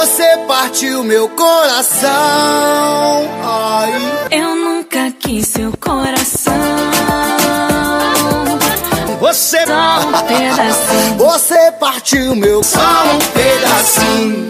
Você partiu meu coração. Ai. Eu nunca quis seu coração. Você só um pedacinho. Você partiu meu só um pedacinho.